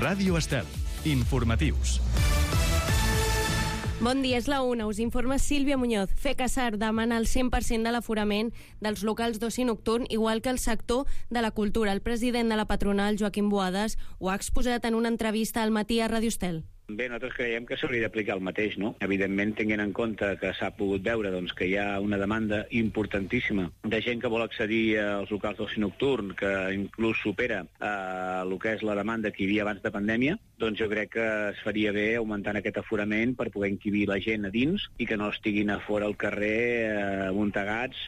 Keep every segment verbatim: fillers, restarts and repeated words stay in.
Ràdio Estel. Informatius. Bon dia, és la una. Us informa Sílvia Muñoz. FECASAR demana el cent per cent de l'aforament dels locals d'oci nocturn, igual que el sector de la cultura. El president de la patronal, Joaquim Boades, ho ha exposat en una entrevista al matí a Ràdio Estel. Bé, nosaltres creiem que s'hauria d'aplicar el mateix, no? Evidentment, tenint en compte que s'ha pogut veure doncs, que hi ha una demanda importantíssima de gent que vol accedir als locals d'oci nocturn, que inclús supera eh, el que és la demanda que hi havia abans de pandèmia, doncs jo crec que es faria bé augmentant aquest aforament per poder encabir la gent a dins i que no estiguin a fora al carrer eh, amuntegats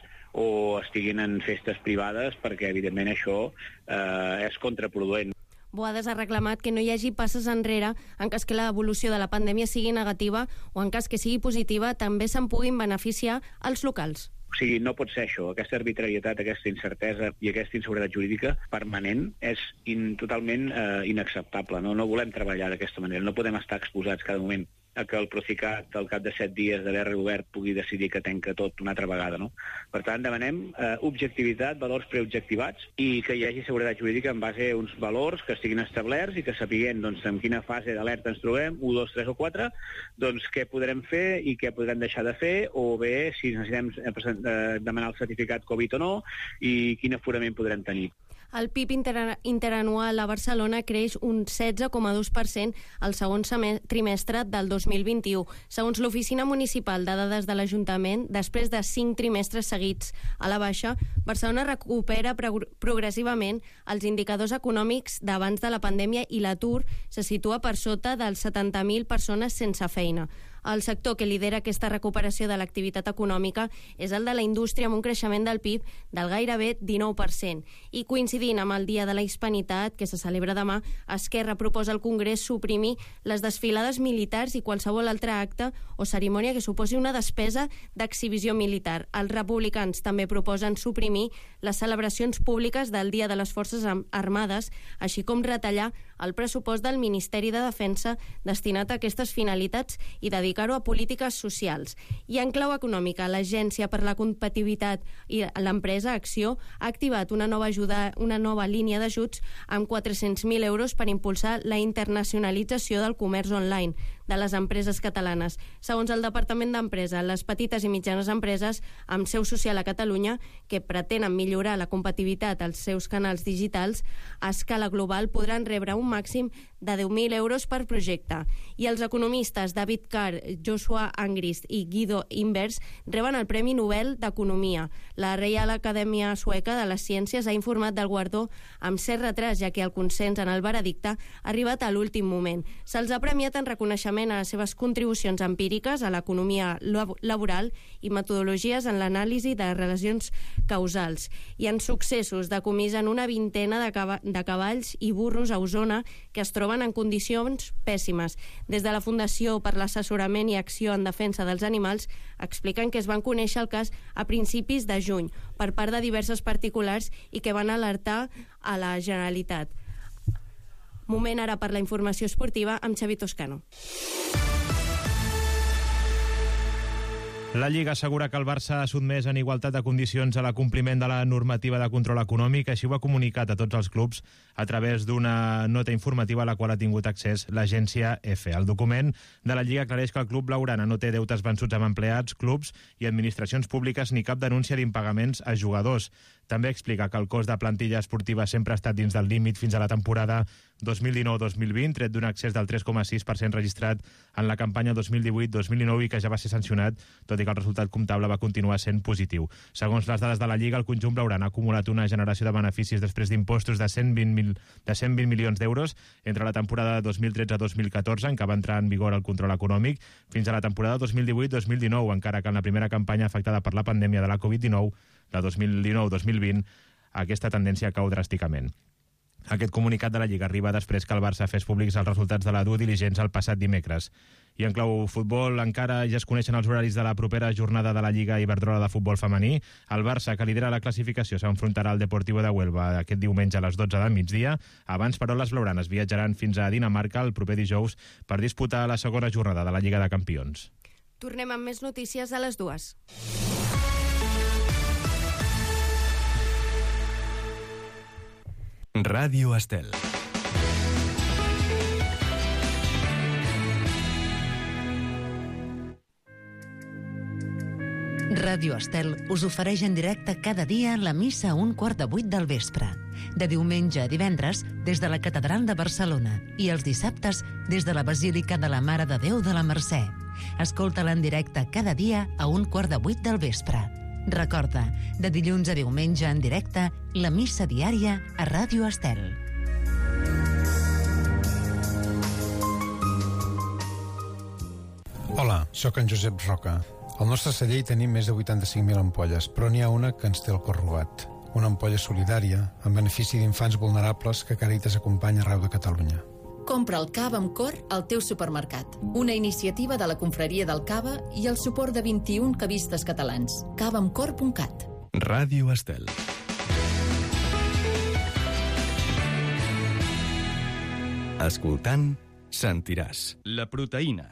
o estiguin en festes privades, perquè evidentment això eh, és contraproduent. Boades ha reclamat que no hi hagi passes enrere en cas que l'evolució de la pandèmia sigui negativa o en cas que sigui positiva també se'n puguin beneficiar els locals. O sigui, no pot ser això. Aquesta arbitrarietat, aquesta incertesa i aquesta inseguretat jurídica permanent és in, totalment eh, inacceptable. No? no volem treballar d'aquesta manera. No podem estar exposats cada moment a que el Procicat, al cap de set dies d'haver reobert, pugui decidir que tanca tot una altra vegada. No? Per tant, demanem eh, objectivitat, valors preobjectivats i que hi hagi seguretat jurídica en base a uns valors que estiguin establerts i que sapiguem doncs, en quina fase d'alerta ens trobem, u, dos, tres o quatre, doncs què podrem fer i què podrem deixar de fer, o bé si necessitem eh, demanar el certificat Covid o no i quin aforament podrem tenir. El P I B inter interanual a Barcelona creix un setze coma dos per cent al segon trimestre del dos mil vint-i-u. Segons l'Oficina Municipal de Dades de l'Ajuntament, després de cinc trimestres seguits a la baixa, Barcelona recupera progressivament els indicadors econòmics d'abans de la pandèmia i l'atur se situa per sota dels setanta mil persones sense feina. El sector que lidera aquesta recuperació de l'activitat econòmica és el de la indústria, amb un creixement del P I B del gairebé dinou per cent. I coincidint amb el Dia de la Hispanitat, que se celebra demà, Esquerra proposa al Congrés suprimir les desfilades militars i qualsevol altre acte o cerimònia que suposi una despesa d'exhibició militar. Els republicans també proposen suprimir les celebracions públiques del Dia de les Forces Armades, així com retallar el pressupost del Ministeri de Defensa destinat a aquestes finalitats i dedicar-ho a polítiques socials. I en clau econòmica, l'Agència per la Competitivitat i l'empresa Acció ha activat una nova ajuda, una nova línia d'ajuts amb quatre-cents mil euros per impulsar la internacionalització del comerç online de les empreses catalanes. Segons el Departament d'Empresa, les petites i mitjanes empreses amb seu social a Catalunya que pretenen millorar la competitivitat als seus canals digitals a escala global podran rebre un màxim de deu mil euros per projecte. I els economistes David Carr, Joshua Angrist i Guido Imbers reben el Premi Nobel d'Economia. La Reial Acadèmia Sueca de les Ciències ha informat del guardó amb cert retras, ja que el consens en el veredicte ha arribat a l'últim moment. Se'ls ha premiat en reconeixement a les seves contribucions empíriques a l'economia laboral i metodologies en l'anàlisi de relacions causals. I en successos decomisen una vintena de, cava de cavalls i burros a Osona que es troben en condicions pèssimes. Des de la Fundació per l'Assessorament i Acció en Defensa dels Animals expliquen que es van conèixer el cas a principis de juny per part de diverses particulars i que van alertar a la Generalitat. Moment ara per la informació esportiva amb Xavi Toscano. La Lliga assegura que el Barça ha sotmès en igualtat de condicions a l'acompliment de la normativa de control econòmic. Així ho ha comunicat a tots els clubs a través d'una nota informativa a la qual ha tingut accés l'agència EFE. El document de la Lliga aclareix que el club blaugrana no té deutes vençuts amb empleats, clubs i administracions públiques ni cap denúncia d'impagaments a jugadors. També explica que el cost de plantilla esportiva sempre ha estat dins del límit fins a la temporada dos mil dinou dos mil vint, tret d'un accés del tres coma sis per cent registrat en la campanya dos mil divuit dos mil dinou i que ja va ser sancionat, tot i que el resultat comptable va continuar sent positiu. Segons les dades de la Lliga, el conjunt blaugrana ha acumulat una generació de beneficis després d'impostos de cent vint milions d'euros entre la temporada dos mil tretze dos mil catorze, en què va entrar en vigor el control econòmic, fins a la temporada dos mil divuit dos mil dinou, encara que en la primera campanya afectada per la pandèmia de la Covid dinou, la dos mil dinou dos mil vint, aquesta tendència cau dràsticament. Aquest comunicat de la Lliga arriba després que el Barça fes públics els resultats de la due diligence el passat dimecres. I en clau futbol encara ja es coneixen els horaris de la propera jornada de la Lliga Iberdrola de futbol femení. El Barça, que lidera la classificació, s'enfrontarà al Deportivo de Huelva aquest diumenge a les dotze del migdia. Abans, però, les blaugranes viatjaran fins a Dinamarca el proper dijous per disputar la segona jornada de la Lliga de Campions. Tornem amb més notícies a les dues. Ràdio Estel. Ràdio Estel us ofereix en directe cada dia la missa a un quart de vuit del vespre. De diumenge a divendres, des de la Catedral de Barcelona, i els dissabtes, des de la Basílica de la Mare de Déu de la Mercè. Escolta-la en directe cada dia a un quart de vuit del vespre. Recorda, de dilluns a diumenge en directe, la missa diària a Ràdio Estel. Hola, sóc en Josep Roca. Al nostre celler hi tenim més de vuitanta-cinc mil ampolles, però n'hi ha una que ens té el cor robat. Una ampolla solidària, en benefici d'infants vulnerables que Càritas acompanya arreu de Catalunya. Compra el cava amb cor al teu supermercat. Una iniciativa de la Confraria del Cava i el suport de vint-i-un cavistes catalans. cava amb cor punt cat. Ràdio Estel. Escoltant, sentiràs la proteïna.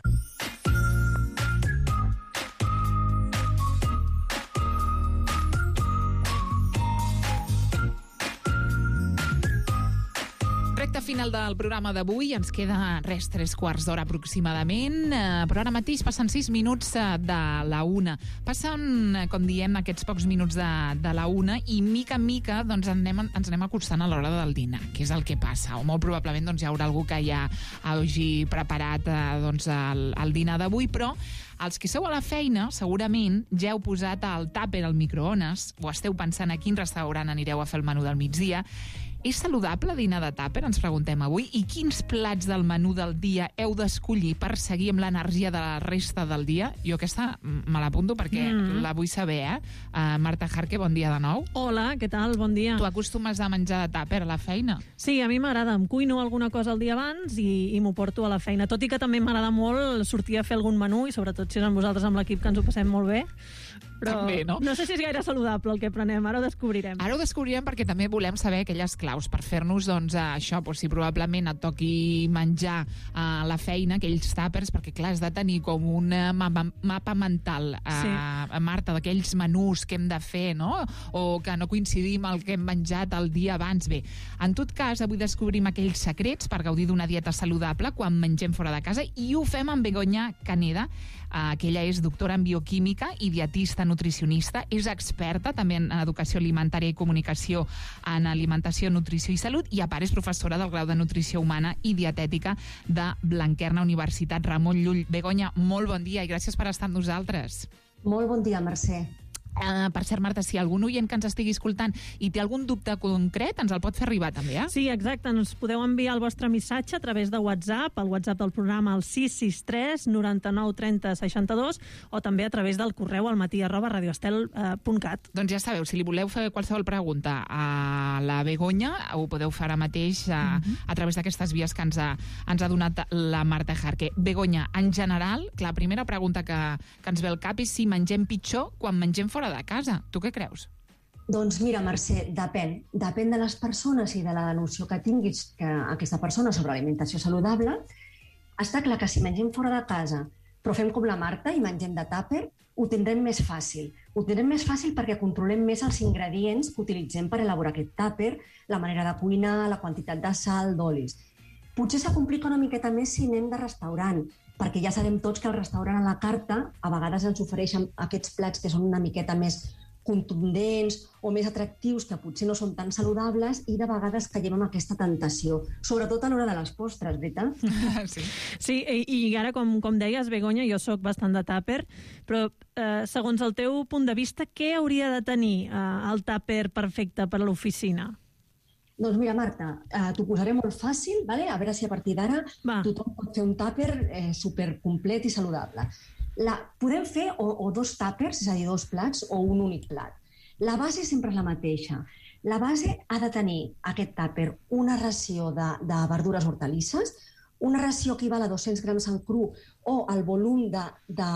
Recte final del programa d'avui, ens queda res, tres quarts d'hora aproximadament, eh, però ara mateix passen sis minuts eh, de la una. Passen, eh, com diem, aquests pocs minuts de, de la una i mica en mica doncs, anem, ens anem acostant a l'hora del dinar, que és el que passa. O molt probablement doncs, hi haurà algú que ja hagi preparat eh, doncs, el, el dinar d'avui, però els que sou a la feina, segurament ja heu posat el tàper al microones o esteu pensant a quin restaurant anireu a fer el menú del migdia. És saludable dinar de tàper, ens preguntem avui, i quins plats del menú del dia heu d'escollir per seguir amb l'energia de la resta del dia? Jo aquesta me l'apunto perquè mm. la vull saber, eh? Uh, Marta Jarque, bon dia de nou. Hola, què tal? Bon dia. Tu acostumes a menjar de tàper a la feina? Sí, a mi m'agrada. Em cuino alguna cosa el dia abans i, i m'ho porto a la feina. Tot i que també m'agrada molt sortir a fer algun menú, i sobretot si és amb vosaltres, amb l'equip, que ens ho passem molt bé. Però també, no? no sé si és gaire saludable el que prenem, ara ho descobrirem. Ara ho descobrirem perquè també volem saber aquelles claus per fer-nos, doncs, això, doncs, si probablement et toqui menjar a la feina, aquells tàpers, perquè, clar, has de tenir com un mapa, mapa mental, sí. a, Marta, d'aquells menús que hem de fer, no? O que no coincidim el que hem menjat el dia abans. Bé, en tot cas, avui descobrim aquells secrets per gaudir d'una dieta saludable quan mengem fora de casa, i ho fem amb Begoña Caneda, eh, que ella és doctora en bioquímica i dietista nutricionista, és experta també en educació alimentària i comunicació en alimentació, nutrició i salut, i a part és professora del grau de nutrició humana i dietètica de Blanquerna Universitat Ramon Llull. Begoña, molt bon dia i gràcies per estar amb nosaltres. Molt bon dia, Mercè. Uh, per cert, Marta, si algun oient que ens estigui escoltant i té algun dubte concret, ens el pot fer arribar també, eh? Sí, exacte. Ens podeu enviar el vostre missatge a través de WhatsApp, el WhatsApp del programa al sis sis tres noranta-nou trenta seixanta-dos, o també a través del correu al matí arroba radioestel punt cat. Doncs ja sabeu, si li voleu fer qualsevol pregunta a la Begoña, ho podeu fer ara mateix a, uh-huh. a través d'aquestes vies que ens ha, ens ha donat la Marta Jarque. Begoña, en general, la primera pregunta que, que ens ve al cap és si mengem pitjor quan mengem fora de casa. Tu què creus? Doncs mira, Mercè, depèn. Depèn de les persones i de la noció que tinguis que aquesta persona sobre alimentació saludable. Està clar que si mengem fora de casa, però fem com la Marta i mengem de tàper, ho tindrem més fàcil. Ho tindrem més fàcil perquè controlem més els ingredients que utilitzem per elaborar aquest tàper, la manera de cuinar, la quantitat de sal, d'olis. Potser s'acomplica una miqueta més si anem de restaurant, perquè ja sabem tots que el restaurant a la carta a vegades ens ofereixen aquests plats que són una miqueta més contundents o més atractius, que potser no són tan saludables, i de vegades caiem en aquesta tentació, sobretot a l'hora de les postres, veritat? Sí, sí, i, i ara, com, com deies, Begoña, jo sóc bastant de tàper, però eh, segons el teu punt de vista, què hauria de tenir eh, el tàper perfecte per a l'oficina? Doncs mira, Marta, eh, t'ho posaré molt fàcil, vale? A veure si a partir d'ara tothom pot fer un tàper eh, supercomplet i saludable. La, podem fer o, o dos tàpers, és a dir, dos plats, o un únic plat. La base sempre és la mateixa. La base ha de tenir, aquest tàper, una ració de, de verdures hortalisses, una ració equival a dos-cents grams en cru, o el volum de, de,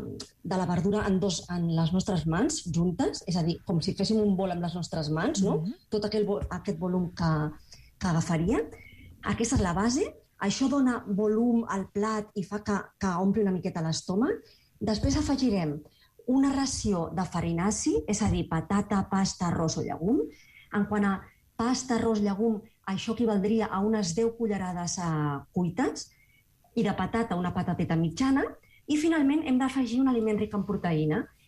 de la verdura en, dos, en les nostres mans juntes, és a dir, com si féssim un bol amb les nostres mans, no? Mm-hmm. Tot aquell, aquest volum que, que agafaria. Aquesta és la base. Això dona volum al plat i fa que, que ompli una miqueta l'estómac. Després afegirem una ració de farinaci, és a dir, patata, pasta, arròs o llegum. En quant a pasta, arròs, llegum, això equivaldria a unes deu cullerades a cuites, i de patata una patateta mitjana, i finalment hem d'afegir un aliment ric en proteïna.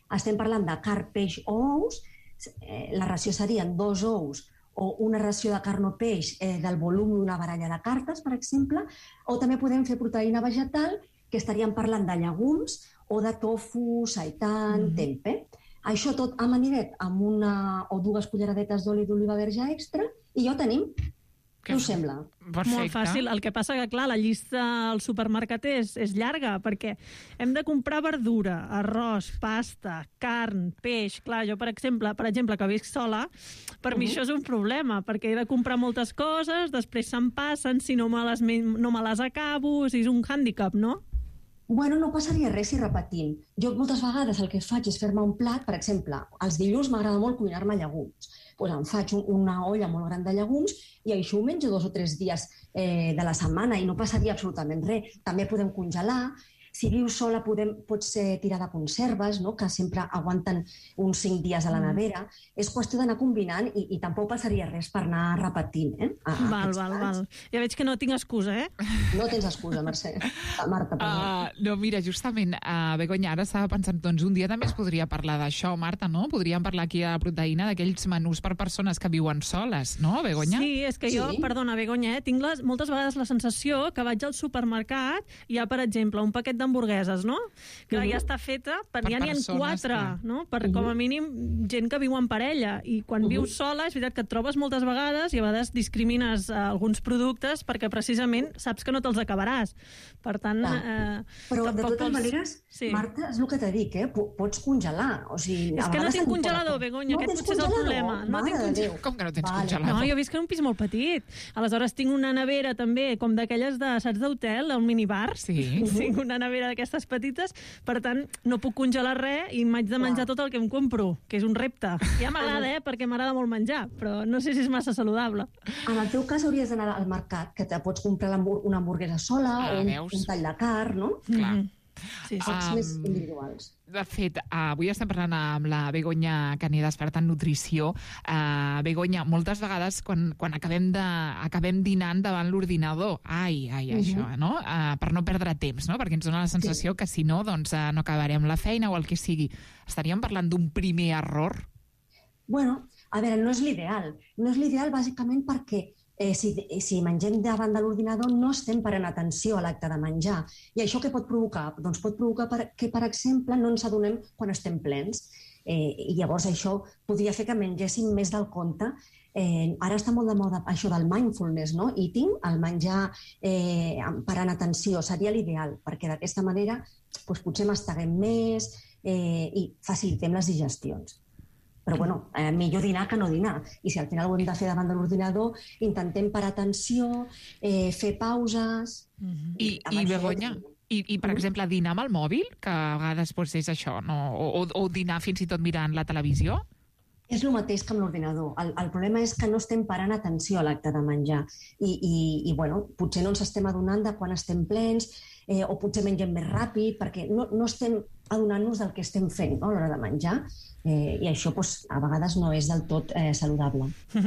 estem parlant de carn, peix o ous, eh, la ració serien dos ous o una ració de carn o peix eh, del volum d'una baralla de cartes, per exemple, o també podem fer proteïna vegetal, que estaríem parlant de llegums o de tofu, seitan, mm-hmm. tempe. Això tot amanidet amb una o dues culleradetes d'oli d'oliva verge extra i ja ho tenim. Què us sembla? Perfecte. Molt fàcil. El que passa que, clar, la llista al supermercat és, és llarga, perquè hem de comprar verdura, arròs, pasta, carn, peix. Clar, jo, per exemple, per exemple que visc sola, per uh-huh. mi això és un problema, perquè he de comprar moltes coses, després se'm passen, si no me les, no me les acabo, o sigui, és un hàndicap, no? Bueno, no passaria res si repetim. Jo moltes vegades el que faig és fer-me un plat, per exemple, els dilluns m'agrada molt cuinar-me llegums. Pues em faig una olla molt gran de llegums i això ho menjo dos o tres dies eh, de la setmana i no passaria absolutament res. També podem congelar. Si vius sola podem, pots eh, tirar de conserves, no? Que sempre aguanten uns cinc dies a la nevera. Mm. És qüestió d'anar combinant i, i tampoc passaria res per anar repetint. Eh? A, a val, val, val. Ja veig que no tinc excusa, eh? No tens excusa, Mercè. Marta, perdó. Uh, no, mira, justament, uh, Begoña, ara estava pensant, doncs un dia també es podria parlar d'això, Marta, no? Podríem parlar aquí a la proteïna d'aquells menús per persones que viuen soles, no, Begoña? Sí, és que jo, sí. perdona, Begoña, eh, tinc les, moltes vegades la sensació que vaig al supermercat i hi ha, per exemple, un paquet d'hamburgueses, no? Que uh-huh. ja està feta, per, per ja n'hi ha quatre, clar. No? Per, uh-huh. com a mínim, gent que viu en parella. I quan uh-huh. vius sola, és veritat que et trobes moltes vegades i a vegades discrimines uh, alguns productes perquè precisament saps que no te'ls acabaràs. Per tant... Uh, Però de totes pots... maneres, sí. Marta, és el que t'he dit, eh? Pots congelar. O sigui, és que no tinc congelador, Begoña, no aquest potser és el problema. No tinc congelador. Com que no tens vale. congelador? No, jo visc en un pis molt petit. Aleshores tinc una nevera també, com d'aquelles de, saps, d'hotel, el minibar. Sí. Tinc una nevera d'aquestes petites, per tant, no puc congelar res i m'haig de menjar tot el que em compro, que és un repte. Ja m'agrada, eh, perquè m'agrada molt menjar, però no sé si és massa saludable. En el teu cas hauries d'anar al mercat, que te pots comprar una hamburguesa sola ah, o un, un tall de carn, no? Clar. Mm-hmm. Sí, sí. Um, més individuals. De fet, uh, avui estem parlant amb la Begoña Cané, experta en nutrició. Uh, Begoña, moltes vegades quan, quan acabem, de, acabem dinant davant l'ordinador, ai, ai, uh-huh. això, no? Uh, per no perdre temps, no? Perquè ens dona la sensació sí. que si no, doncs uh, no acabarem la feina o el que sigui. Estaríem parlant d'un primer error? Bueno, a veure, no és l'ideal. No és l'ideal bàsicament perquè Eh, si, si mengem davant de l'ordinador no estem parant atenció a l'acte de menjar. I això què pot provocar? Doncs pot provocar per, que, per exemple, no ens adonem quan estem plens. Eh, I llavors això podria fer que mengéssim més del compte. Eh, ara està molt de moda això del mindfulness, no? Eating, el menjar eh, parant atenció, seria l'ideal, perquè d'aquesta manera doncs, potser masteguem més eh, i facilitem les digestions. Però, bueno, eh, millor dinar que no dinar. I si al final ho hem de fer davant de l'ordinador, intentem parar atenció, eh, fer pauses... Mm-hmm. I, i Begoña, i, i, per exemple, dinar amb el mòbil, que a vegades doncs, és això, no? o, o dinar fins i tot mirant la televisió? És el mateix que amb l'ordinador. El, el problema és que no estem parant atenció a l'acte de menjar. I, i, i bueno, potser no ens estem adonant de quan estem plens, eh, o potser mengem més ràpid, perquè no, no estem adonant-nos del que estem fent, no?, a l'hora de menjar. Eh, I això doncs, a vegades no és del tot eh, saludable.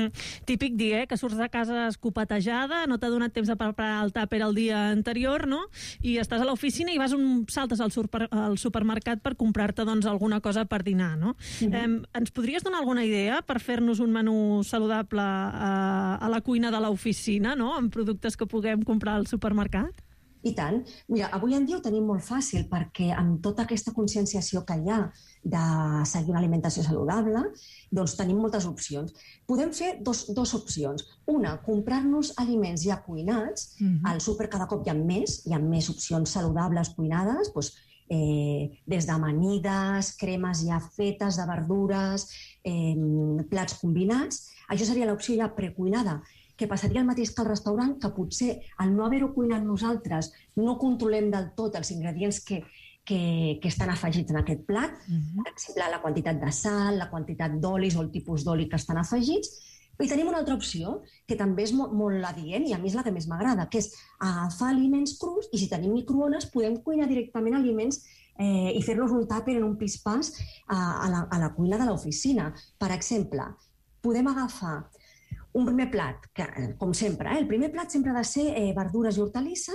Típic dir, eh, que surts de casa escopatejada, no t'ha donat temps de preparar el tàper el dia anterior, no? I estàs a l'oficina i vas un, saltes al, super, al supermercat per comprar-te doncs, alguna cosa per dinar, no? Uh-huh. Eh, ens podries donar alguna idea per fer-nos un menú saludable a, a la cuina de l'oficina, no?, amb productes que puguem comprar al supermercat? I tant. Mira, avui en dia ho tenim molt fàcil perquè amb tota aquesta conscienciació que hi ha de seguir una alimentació saludable, doncs tenim moltes opcions. Podem fer dos, dos opcions. Una, comprar-nos aliments ja cuinats. Mm-hmm. Al súper cada cop hi ha més, hi ha més opcions saludables cuinades, doncs, eh, des d'amanides, cremes ja fetes de verdures, eh, plats combinats. Això seria l'opció ja precuinada, que passaria el mateix que al restaurant, que potser al no haver-ho cuinat nosaltres no controlem del tot els ingredients que, que, que estan afegits en aquest plat, uh-huh. per exemple, la quantitat de sal, la quantitat d'olis o el tipus d'oli que estan afegits. I tenim una altra opció, que també és molt, molt adient, i a mi és la que més m'agrada, que és agafar aliments crus, i si tenim microones podem cuinar directament aliments eh, i fer-los un tàper en un pis-pas a, a, la, a la cuina de l'oficina. Per exemple, podem agafar un primer plat, que, com sempre, eh? el primer plat sempre ha de ser eh, verdures i hortalisses,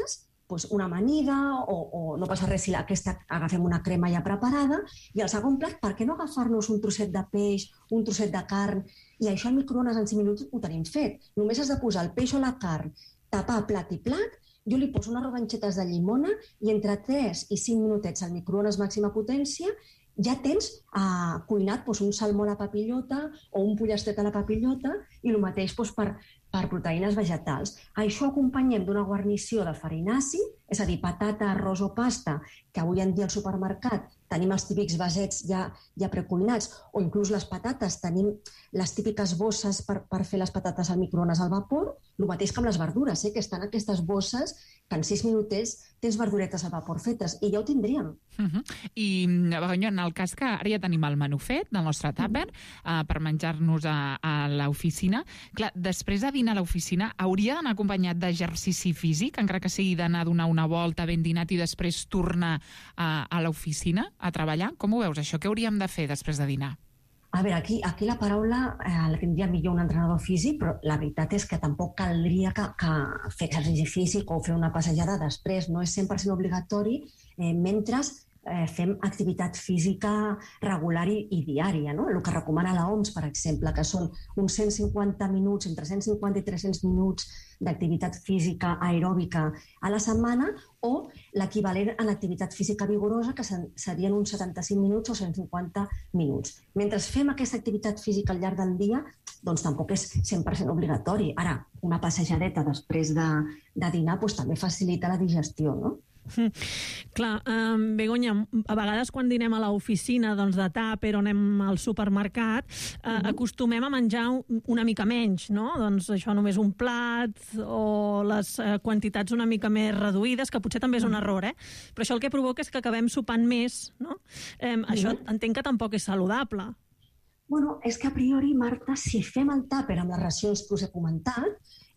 doncs, una amanida o, o no passa res si aquesta agafem una crema ja preparada. I el segon plat, per què no agafar-nos un trosset de peix, un trosset de carn, i això al microones en cinc minuts ho tenim fet. Només has de posar el peix o la carn, tapar plat i plat, jo li poso unes rodanxetes de llimona i entre tres i cinc minutets al microones màxima potència ja tens uh, cuinat doncs, un salmó a la papillota o un pollastet a la papillota i el mateix doncs, per, per proteïnes vegetals. Això acompanyem d'una guarnició de farinaci, és a dir, patata, arròs o pasta, que avui en dia al supermercat tenim els típics vasets ja, ja precuinats, o inclús les patates, tenim les típiques bosses per, per fer les patates al microones al vapor, el mateix que amb les verdures, eh, que estan aquestes bosses que en sis minutets tens verduretes al vapor fetes, i ja ho tindríem. Uh-huh. I, Begoña, en el cas que ara ja tenim el menú fet, del nostre tàper, uh, per menjar-nos a, a l'oficina, clar, després de dinar a l'oficina, hauria d'anar acompanyat d'exercici físic, encara que sigui d'anar a donar una volta ben dinat i després tornar a, a l'oficina a treballar? Com ho veus, això? Què hauríem de fer després de dinar? A veure, aquí, aquí la paraula eh, la tindria millor un entrenador físic, però la veritat és que tampoc caldria que, que fer exercici físic o fer una passejada després. No és cent per cent obligatori eh, mentre eh, fem activitat física regular i, i diària, no? El que recomana l'O M S, per exemple, que són uns cent cinquanta minuts, entre cent cinquanta i tres-cents minuts d'activitat física aeròbica a la setmana, o l'equivalent a l'activitat física vigorosa, que serien uns setanta-cinc minuts o cent cinquanta minuts. Mentre fem aquesta activitat física al llarg del dia, doncs tampoc és cent per cent obligatori. Ara, una passejadeta després de, de dinar doncs, també facilita la digestió, no? Mm. Clar, um, Begoña, a vegades quan dinem a l'oficina doncs, de tàper o anem al supermercat, uh, uh-huh. acostumem a menjar una mica menys, no? Doncs això només un plat o les uh, quantitats una mica més reduïdes, que potser també és un error, eh? Però això el que provoca és que acabem sopant més, no? Um, això entenc que tampoc és saludable. Bueno, és que a priori, Marta, si fem el tàper amb les racions que us he comentat,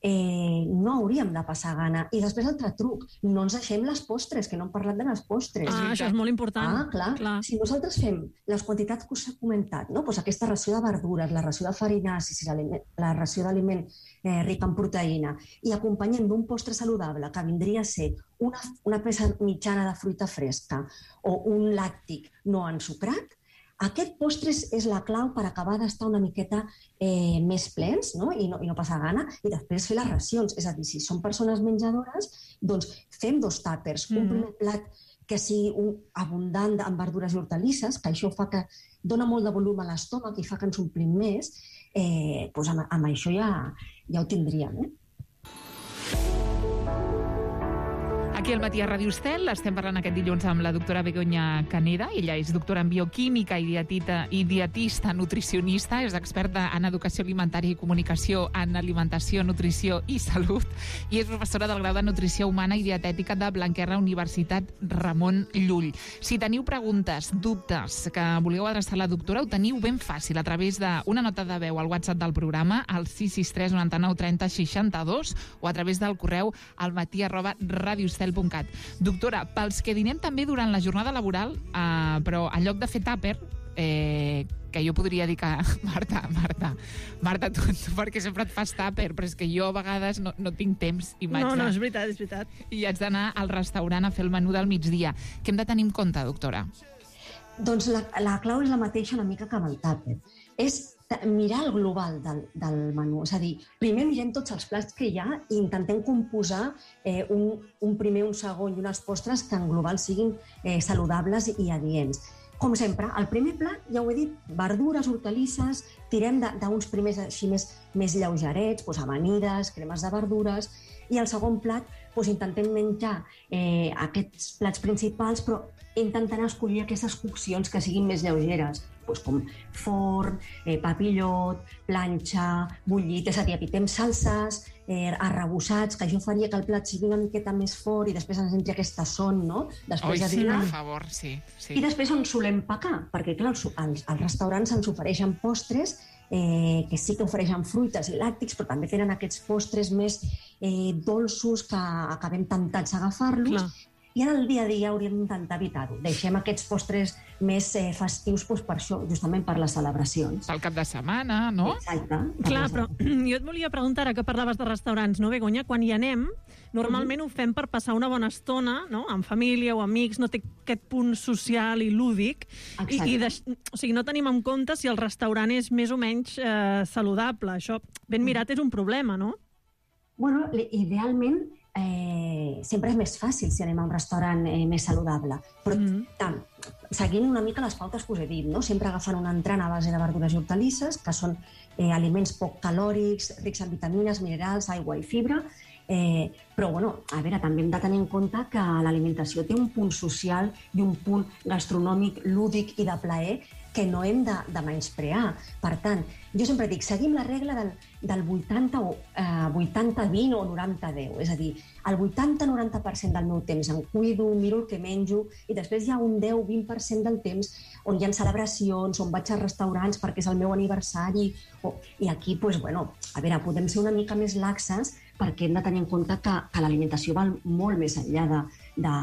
eh, no hauríem de passar gana. I després altre truc, no ens deixem les postres, que no hem parlat de les postres. Ah, això és molt important. Ah, clar. clar. Si nosaltres fem les quantitats que us he comentat, no? Pues aquesta ració de verdures, la ració de farinacis, la ració d'aliment eh, ric en proteïna, i acompanyem d'un postre saludable, que vindria a ser una, una peça mitjana de fruita fresca o un làctic no ensucrat, aquest postre és la clau per acabar d'estar una miqueta eh, més plens, no? I, no, i no passar gana, i després fer les racions. És a dir, si són persones menjadores, doncs fem dos tàpers. Mm-hmm. Un primer plat que sigui un abundant en verdures i hortalisses, que això fa que dona molt de volum a l'estómac i fa que ens omplim més, eh, doncs amb, amb això ja, ja ho tindríem, eh? Aquí al Matí a Ràdio Estel estem parlant aquest dilluns amb la doctora Begoña Caneda. Ella és doctora en bioquímica i, dietita, i dietista nutricionista, és experta en educació alimentària i comunicació en alimentació, nutrició i salut, i és professora del grau de nutrició humana i dietètica de Blanquerna, Universitat Ramon Llull. Si teniu preguntes, dubtes que vulgueu adreçar a la doctora, ho teniu ben fàcil a través d'una nota de veu al WhatsApp del programa, al sis sis tres noranta-nou trenta seixanta-dos, o a través del correu al matí arroba radioestel punt cat. Doctora, pels que dinem també durant la jornada laboral, eh, però en lloc de fer tàper, eh, que jo podria dir que... Marta, Marta, Marta, tu, tu perquè sempre et fas tàper, però és que jo a vegades no, no tinc temps i m'haig No, no, de... és veritat, és veritat. I haig d'anar al restaurant a fer el menú del migdia. Què hem de tenir en compte, doctora? Doncs la, la clau és la mateixa una mica que amb el tàper. És mirar el global del, del menú. És a dir, primer mirem tots els plats que hi ha i intentem composar eh, un, un primer, un segon i unes postres que en global siguin eh, saludables i adients. Com sempre, el primer plat, ja ho he dit, verdures, hortalisses, tirem d'uns primers així més, més lleugerets, doncs amanides, cremes de verdures, i el segon plat doncs intentem menjar eh, aquests plats principals, però intentant escollir aquestes coccions que siguin més lleugeres, doncs com forn, eh, papillot, planxa, bullit, és a dir, evitem salses, eh, arrebossats, que això faria que el plat sigui una miqueta més fort i després ens entri aquesta son, no? Després Oi, de sí, dinar. per favor, sí, sí. I després on solem pecar, perquè clar, els, els, els restaurants ens ofereixen postres eh, que sí que ofereixen fruites i làctics, però també tenen aquests postres més eh, dolços que acabem tentats a agafar-los. i ara el dia a dia hauríem d'intentar evitar-ho. Deixem aquests postres més eh, festius doncs, per això, justament per les celebracions. Pel cap de setmana, no? Exacte. Clar, però jo et volia preguntar, ara que parlaves de restaurants, no, Begoña? Quan hi anem, normalment uh-huh. ho fem per passar una bona estona, no?, amb família o amics, no té aquest punt social i lúdic, i, i de, o sigui, no tenim en compte si el restaurant és més o menys eh, saludable. Això, ben mirat, és un problema, no? Bueno, idealment, Eh, sempre és més fàcil si anem a un restaurant eh, més saludable, però mm. tant, seguint una mica les pautes que us he dit, no? Sempre agafant un entrant a base de verdures i hortalisses, que són eh, aliments poc calòrics, rics en vitamines, minerals, aigua i fibra, eh, però bueno, a veure, també hem de tenir en compte que l'alimentació té un punt social i un punt gastronòmic, lúdic i de plaer que no hem de, de menysprear. Per tant, jo sempre dic, seguim la regla del, del vuitanta vint o noranta deu. És a dir, el vuitanta noranta per cent del meu temps em cuido, miro el que menjo, i després hi ha un deu vint per cent del temps on hi ha celebracions, on vaig a restaurants perquè és el meu aniversari. O... I aquí, doncs, bueno, a veure, podem ser una mica més laxes perquè hem de tenir en compte que, que l'alimentació va molt més enllà de, de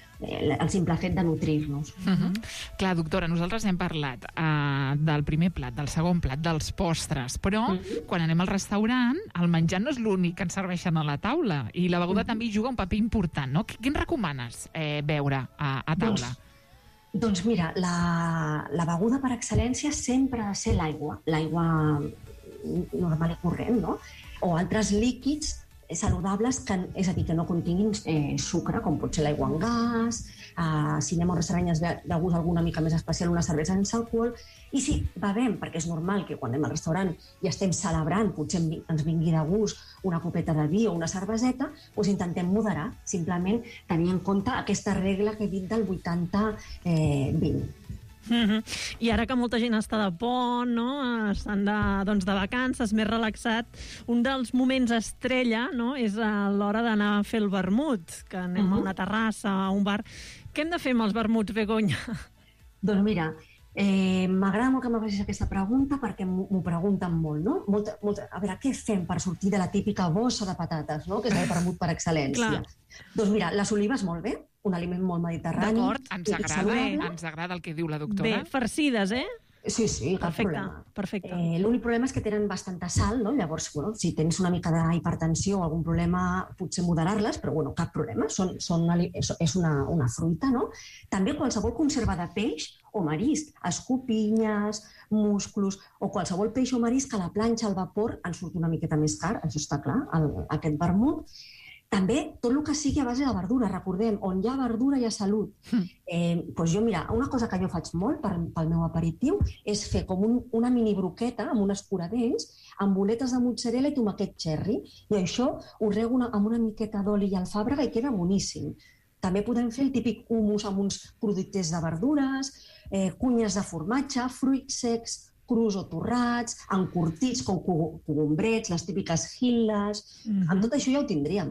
el simple fet de nutrir-nos. Uh-huh. Clar, doctora, nosaltres hem parlat uh, del primer plat, del segon plat, dels postres, però uh-huh. quan anem al restaurant, el menjar no és l'únic que ens serveixen a la taula, i la beguda uh-huh. també hi juga un paper important, no? Què ens recomanes eh, beure a, a taula? Doncs, doncs mira, la, la beguda per excel·lència sempre ha de ser l'aigua, l'aigua normal i corrent, no? O altres líquids saludables, que, és a dir, que no continguin eh, sucre, com pot ser l'aigua en gas, eh, si anem a un restaurant és de gust alguna mica més especial, una cervesa sense alcohol, i si bevem, perquè és normal que quan anem al restaurant i estem celebrant, potser ens vingui de gust una copeta de vi o una cerveseta, doncs intentem moderar, simplement tenir en compte aquesta regla que he dit del vuitanta vint. Mm-hmm. I ara que molta gent està de pont, no? Estan de, doncs, de vacances, més relaxat, un dels moments estrella, no?, és a l'hora d'anar a fer el vermut, que anem uh-huh. a una terrassa, a un bar. Què hem de fer amb els vermuts, Begoña? Doncs mira, eh, m'agrada molt que me facis aquesta pregunta perquè m'ho pregunten molt, no? Molta, molta, a veure, què fem per sortir de la típica bossa de patates, no?, que és el vermut per excel·lència? Doncs mira, les olives molt bé, un aliment molt mediterrani. D'acord, ens agrada, ens agrada el que diu la doctora. Bé, farcides, eh? Sí, sí, cap perfecte, problema. Perfecte. Eh, L'únic problema és que tenen bastanta sal, no? Llavors, bueno, si tens una mica d'hipertensió o algun problema, potser moderar-les, però bueno, cap problema, són, són, és una, una fruita, no? També qualsevol conserva de peix o marisc, escopinyes, musclos, o qualsevol peix o marisc a la planxa al vapor ens surt una miqueta més car, això està clar, el, aquest vermut. També tot el que sigui a base de verdura, recordem, on hi ha verdura hi ha salut. Mm. Eh, doncs jo, mira, una cosa que jo faig molt per, pel meu aperitiu és fer com un, una mini broqueta amb un escuradents, amb boletes de mozzarella i tomaquet cherry, i això ho rego una, amb una miqueta d'oli i alfàbrega i queda boníssim. També podem fer el típic hummus amb uns productes de verdures, eh, cunyes de formatge, fruits secs, crus o torrats, encurtits com cogombrets, les típiques hilles. Mm-hmm. Amb tot això ja ho tindríem.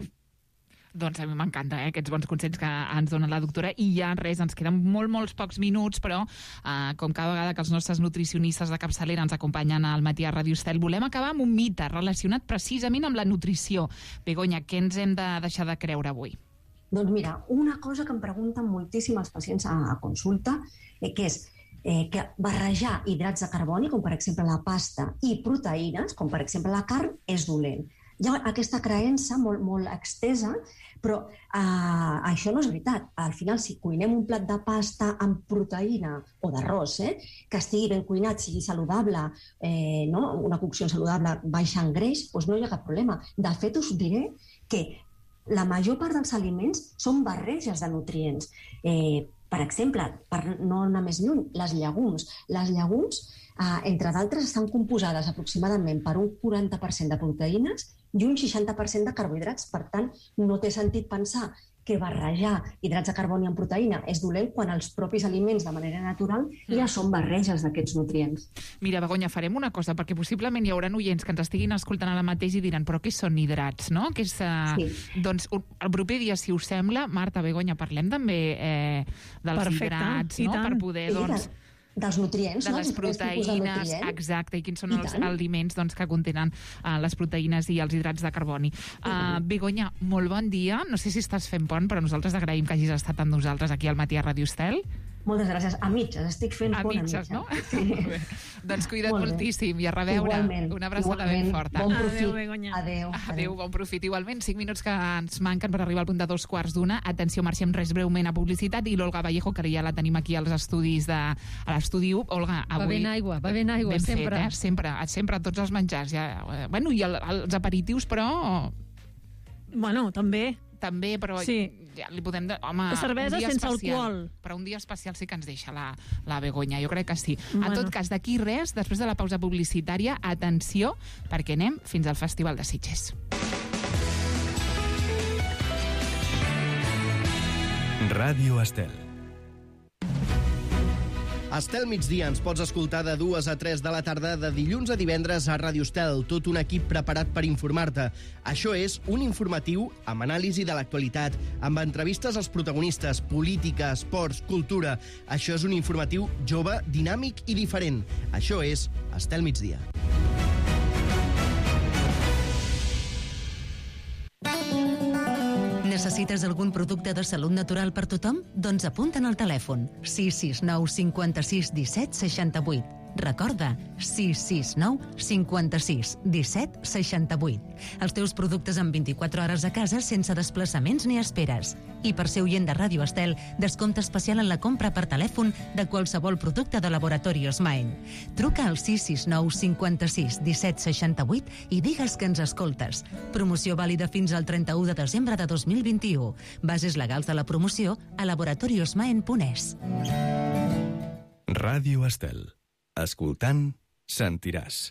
Doncs a mi m'encanta, eh, aquests bons consells que ens dona la doctora. I ja res, ens queden molt, molts pocs minuts, però eh, com cada vegada que els nostres nutricionistes de capçalera ens acompanyen al matí a Ràdio Estel, volem acabar amb un mite relacionat precisament amb la nutrició. Begoña, què ens hem de deixar de creure avui? Doncs mira, una cosa que em pregunten moltíssim els pacients a, a consulta, eh, que és eh, que barrejar hidrats de carboni, com per exemple la pasta, i proteïnes, com per exemple la carn, és dolent. Hi ha aquesta creença molt, molt extesa, però eh, això no és veritat. Al final, si cuinem un plat de pasta amb proteïna o d'arròs, eh, que estigui ben cuinat, sigui saludable, eh, no? Una cocció saludable baixa en greix, doncs no hi ha cap problema. De fet, us diré que la major part dels aliments són barreges de nutrients. Eh, per exemple, per no anar més lluny, les llegums. Les llegums, eh, entre d'altres, estan composades aproximadament per un quaranta per cent de proteïnes i un seixanta per cent de carbohidrats. Per tant, no té sentit pensar que barrejar hidrats de carboni amb proteïna és dolent quan els propis aliments de manera natural ja són barreges d'aquests nutrients. Mira, Begoña, farem una cosa, perquè possiblement hi haurà oients que ens estiguin escoltant ara mateix i diran, però què són hidrats, no? Que és, uh, sí. Doncs el proper dia, si us sembla, Marta, Begoña, parlem també eh, dels Perfecte, hidrats, no? Per poder, doncs... dels nutrients, de no? les proteïnes, exacte, i quins són I els tant. aliments doncs, que contenen uh, les proteïnes i els hidrats de carboni. Uh, Begoña, molt bon dia. No sé si estàs fent pont, però nosaltres agraïm que hagis estat amb nosaltres aquí al matí a Ràdio Estel. Moltes gràcies. A mitges, estic fent a pont a mitges. mitges. No? Sí. Doncs cuida't Molt moltíssim i a reveure. Igualment. Una abraçada Igualment. ben forta. Bon profit. Adéu, Begoña. Adéu. Adéu, bon profit. Igualment, cinc minuts que ens manquen per arribar al punt de dos quarts d'una. Atenció, marxem res breument a publicitat i l'Olga Vallejo, que ja la tenim aquí als estudis de a l'estudi U. Olga, avui... Va ben aigua, va ben aigua, ben sempre. Fet, eh? Sempre, sempre, tots els menjars. Ja, bueno, i el, els aperitius, però... Bueno, també. També, però sí. ja li podem... De... Home, cervesa sense especial, alcohol. Però un dia especial sí que ens deixa la, la Begoña, jo crec que sí. Bueno. En tot cas, d'aquí res, després de la pausa publicitària, atenció, perquè anem fins al Festival de Sitges. Ràdio Estel. Estel migdia ens pots escoltar de dues a tres de la tarda de dilluns a divendres a Ràdio Estel, tot un equip preparat per informar-te. Això és un informatiu amb anàlisi de l'actualitat, amb entrevistes als protagonistes, política, esports, cultura. Això és un informatiu jove, dinàmic i diferent. Això és Estel migdia. Necessites algun producte de salut natural per tothom? Doncs apunta'n al telèfon sis sis nou cinquanta-sis disset seixanta-vuit. Recorda, sis sis nou cinquanta-sis disset seixanta-vuit. Els teus productes en vint-i-quatre hores a casa sense desplaçaments ni esperes. I per ser oient de Ràdio Estel, descompte especial en la compra per telèfon de qualsevol producte de Laboratori Osmaen. Truca al sis sis nou cinquanta-sis disset seixanta-vuit i digues que ens escoltes. Promoció vàlida fins al trenta-u de desembre de dos mil vint-i-u. Bases legals de la promoció a laboratori osmaen punt es. Ràdio Estel. Escoltant, sentiràs.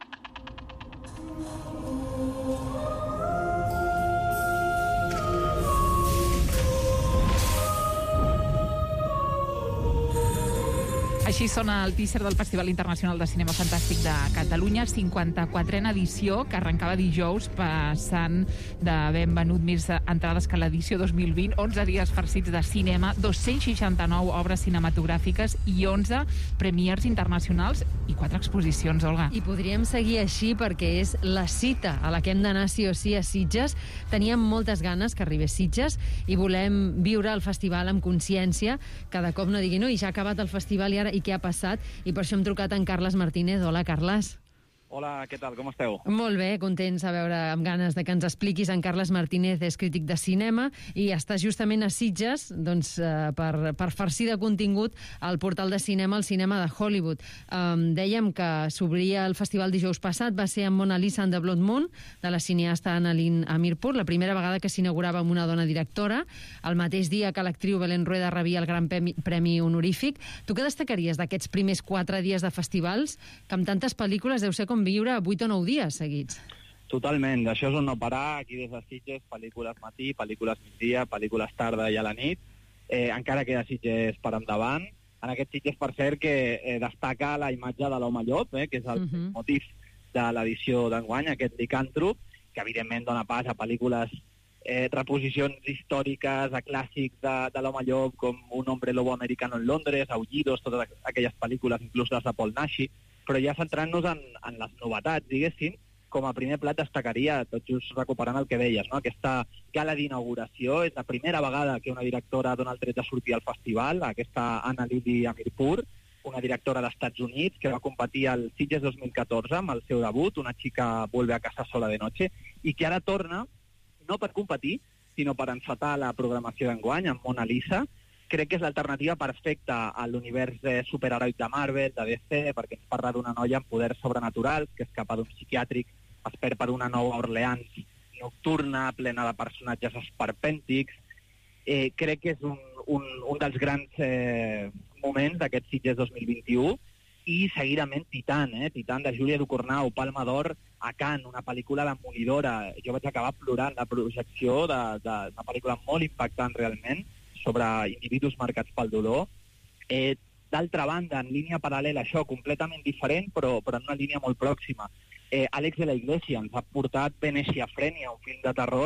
Així sona el teaser del Festival Internacional de Cinema Fantàstic de Catalunya, cinquanta-quatrena edició, que arrencava dijous, passant d'haver venut més entrades que l'edició dos mil vint, onze dies farcits de cinema, dos-cents seixanta-nou obres cinematogràfiques i onze premiers internacionals i quatre exposicions, Olga. I podríem seguir així perquè és la cita a la que hem d'anar sí o sí a Sitges. Teníem moltes ganes que arribés Sitges i volem viure el festival amb consciència. Cada cop no digui, no, i ja ha acabat el festival i ara i què ha passat, i per això hem trucat en Carles Martínez. Hola, Carles. Hola, què tal? Com esteu? Molt bé, contents a veure, amb ganes de que ens expliquis. En Carles Martínez és crític de cinema i està justament a Sitges doncs, eh, per, per farcir de contingut el portal de cinema, el cinema de Hollywood. Um, dèiem que s'obria el festival dijous passat, va ser amb Mona Lisa and the Blood Moon, de la cineasta Annalyn Amirpour, la primera vegada que s'inaugurava amb una dona directora, el mateix dia que l'actriu Belén Rueda rebia el Gran Premi, Premi Honorífic. Tu què destacaries d'aquests primers quatre dies de festivals, que amb tantes pel·lícules deu ser com viure vuit o nou dies seguits? Totalment, això és un no parar, aquí des de Sitges, pel·lícules matí, pel·lícules migdia, pel·lícules tarda i a la nit, eh, encara queda Sitges per endavant. En aquest Sitges, per cert, que eh, destaca la imatge de l'home llop, eh, que és el uh-huh. motiu de l'edició d'enguany, aquest licàntrop, que evidentment dona pas a pel·lícules, eh, reposicions històriques, a clàssics de, de l'home llop, com Un hombre lobo americano en Londres, Aullidos, totes aquelles pel·lícules, inclús les de Paul Naschy, però ja centrant-nos en, en les novetats, diguéssim, com a primer plat destacaria, tot just recuperant el que deies, no? Aquesta gala d'inauguració, és la primera vegada que una directora dona el tret de sortir al festival, aquesta Annalyn Amirpour, una directora d'Estats Units que va competir al Sitges dos mil catorze amb el seu debut, Una chica vuelve a casa sola de noche, i que ara torna, no per competir, sinó per encetar la programació d'enguany amb Mona Lisa. Crec que és l'alternativa perfecta a l'univers de superherois de Marvel, de D C, perquè ens parla d'una noia amb poders sobrenaturals que escapa d'un psiquiàtric, es perd per una Nova Orleans nocturna, plena de personatges esperpèntics. Eh, crec que és un, un, un dels grans eh, moments d'aquest Sitges dos mil vint-i-u, i seguidament Titan, eh? Titan de Júlia Ducournau, Palma d'Or a Cannes, una pel·lícula demolidora. Jo vaig acabar plorant la projecció d'una pel·lícula molt impactant realment, sobre individus marcats pel dolor. Eh, D'altra banda, en línia paral·lela, això, completament diferent, però, però en una línia molt pròxima. Eh, Àlex de la Iglesia ens ha portat Veneciafrenia, un film de terror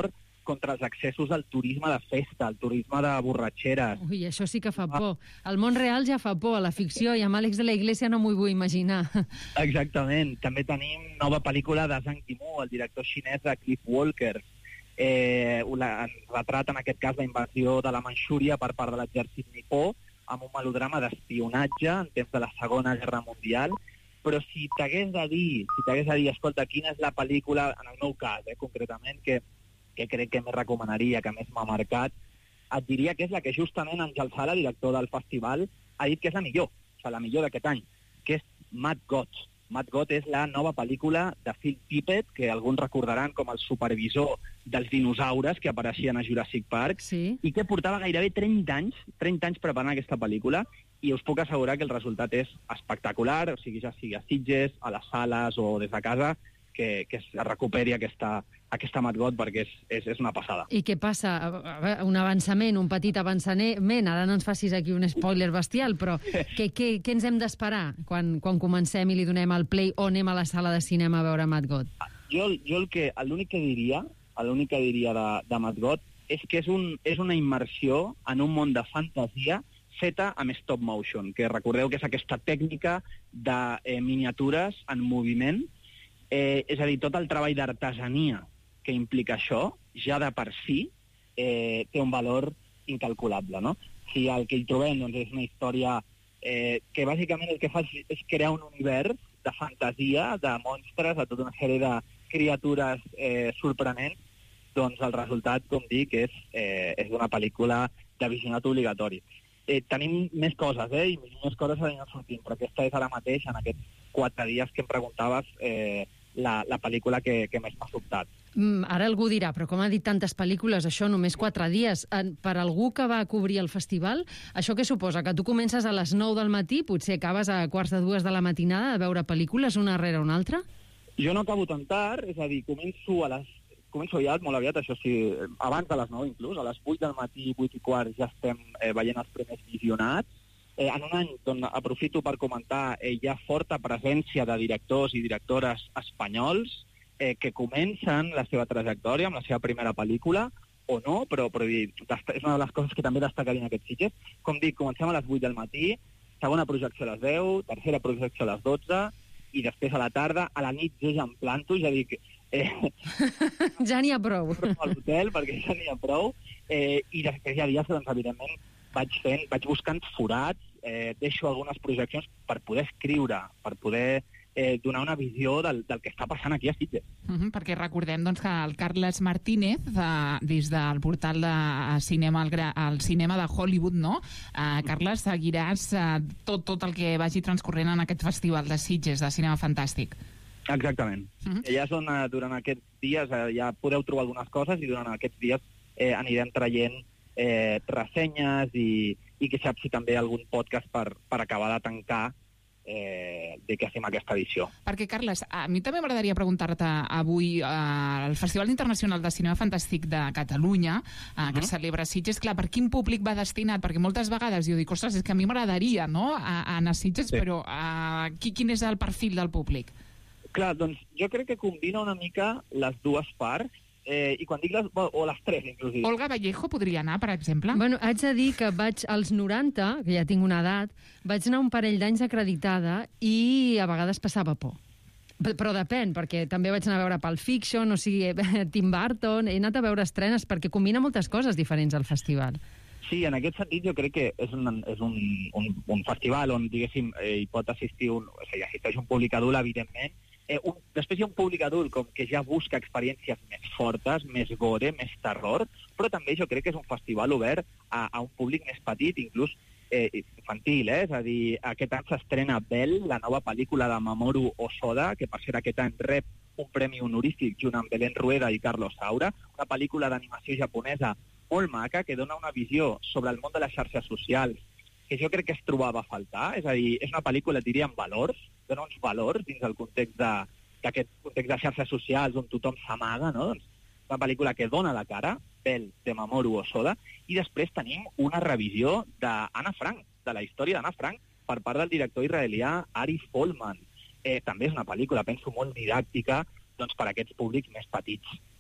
contra els excessos del turisme de festa, el turisme de borratxeres. Ui, això sí que fa por. El món real ja fa por, a la ficció, i amb Àlex de la Iglesia no m'ho vull imaginar. Exactament. També tenim nova pel·lícula de Zhang Yimou, el director xinès de Cliff Walker. Eh, la, retrata, en aquest cas, la invasió de la Manxúria per part de l'exèrcit nipó, amb un melodrama d'espionatge en temps de la Segona Guerra Mundial. Però si t'hagués de dir, si t'hagués de dir, escolta, quina és la pel·lícula, en el meu cas, eh, concretament, que, que crec que més recomanaria, que més m'ha marcat, et diria que és la que justament Àngel Sala, director del festival, ha dit que és la millor, o sigui, la millor d'aquest any, que és Mad God. Mad God és la nova pel·lícula de Phil Tippett, que alguns recordaran com el supervisor dels dinosaures que apareixien a Jurassic Park, sí. I que portava gairebé trenta anys, trenta anys preparant aquesta pel·lícula, i us puc assegurar que el resultat és espectacular, o sigui, ja sigui a Sitges, a les sales o des de casa, que, que es recuperi aquesta, aquesta Mad God, perquè és, és, és una passada. I què passa? Un avançament, un petit avançament, ara no ens facis aquí un spoiler bestial, però què, què, què ens hem d'esperar quan, quan comencem i li donem el play o anem a la sala de cinema a veure Mad God? Jo, jo el que, l'únic que diria, l'únic que diria de, de Mad God és que és, un, és una immersió en un món de fantasia feta amb stop motion, que recordeu que és aquesta tècnica de eh, miniatures en moviment. Eh, és a dir, tot el treball d'artesania que implica això, ja de per si, eh, té un valor incalculable, no? Si el que hi trobem doncs, és una història eh, que bàsicament el que fa és crear un univers de fantasia, de monstres, de tota una sèrie de criatures eh, sorprenents, doncs el resultat, com dic, és, eh, és una pel·lícula de visionat obligatori. Eh, tenim més coses, eh? I més coses aniran sortint, però aquesta és ara mateix, en aquests quatre dies que em preguntaves, eh, la, la pel·lícula que, que més m'ha sobtat. Mm, ara algú dirà, però com ha dit tantes pel·lícules, això només quatre dies. Per algú que va cobrir el festival, això què suposa? Que tu comences a les nou del matí, potser acabes a quarts de dues de la matinada a veure pel·lícules una rere una altra? Jo no acabo tan tard, és a dir, començo a les Començo aviat, molt aviat, això sí, abans de les nou inclús, a les vuit del matí, vuit i quart, ja estem eh, veient els primers visionats. Eh, en un any, doncs, aprofito per comentar, eh, hi ha forta presència de directors i directores espanyols eh, que comencen la seva trajectòria amb la seva primera pel·lícula, o no, però, però és una de les coses que també destacarien aquests Sitges. Com dic, comencem a les vuit del matí, segona projecció a les deu, tercera projecció a les dotze, i després a la tarda, a la nit jo ja em planto, ja dic... Eh, ja n'hi ha prou. A l'hotel, perquè ja n'hi ha prou, eh, i després hi ha dies que, doncs, evidentment, vaig fent, vaig buscant forats, eh, deixo algunes projeccions per poder escriure, per poder eh, donar una visió del, del que està passant aquí a Sitges. Uh -huh, perquè recordem doncs, que el Carles Martínez, eh, des del portal de cinema, el, el cinema de Hollywood, no? Eh, Carles, seguiràs eh, tot, tot el que vagi transcorrent en aquest festival de Sitges, de cinema fantàstic. Exactament. Uh-huh. Ja són, eh, durant aquests dies, eh, ja podeu trobar algunes coses i durant aquests dies eh, anirem traient eh, ressenyes i, i que saps també algun podcast per, per acabar de tancar eh, de què fem aquesta edició. Perquè, Carles, a mi també m'agradaria preguntar-te avui eh, el Festival Internacional de Cinema Fantàstic de Catalunya, eh, que uh-huh. celebra Sitges, clar, per quin públic va destinat? Perquè moltes vegades jo dic, ostres, és que a mi m'agradaria, no?, a, a anar a Sitges, sí. Però eh, qui, quin és el perfil del públic? Clar, doncs jo crec que combina una mica les dues parts, eh, i quan dic les... o les tres, inclusive. Olga Vallejo podria anar, per exemple? Bueno, haig de dir que vaig als noranta, que ja tinc una edat, vaig anar un parell d'anys acreditada i a vegades passava por. Però depèn, perquè també vaig anar a veure Pulp Fiction, o sigui, Tim Burton, he anat a veure estrenes, perquè combina moltes coses diferents al festival. Sí, en aquest sentit jo crec que és un, és un, un, un festival on, diguéssim, eh, hi pot assistir un... O sigui, assisteix un públic adult, evidentment. Eh, un, després hi ha un públic adult com que ja busca experiències més fortes, més gore, més terror, però també jo crec que és un festival obert a, a un públic més petit, inclús eh, infantil, eh? És a dir, aquest any s'estrena Belle, la nova pel·lícula de Mamoru Hosoda, que per ser aquest any rep un premi honorífic junt amb Belén Rueda i Carlos Saura, una pel·lícula d'animació japonesa molt maca que dona una visió sobre el món de les xarxes socials que jo crec que es trobava a faltar. És a dir, és una pel·lícula, diria, amb valors, dona uns valors dins del context d'aquest context de xarxes socials on tothom s'amaga, no? Doncs una pel·lícula que dona la cara, Belle, de Mamoru Hosoda, i després tenim una revisió d'Anna Frank, de la història d'Anna Frank, per part del director israelià Ari Folman. Eh, també és una pel·lícula, penso, molt didàctica doncs, per a aquests públics més petits.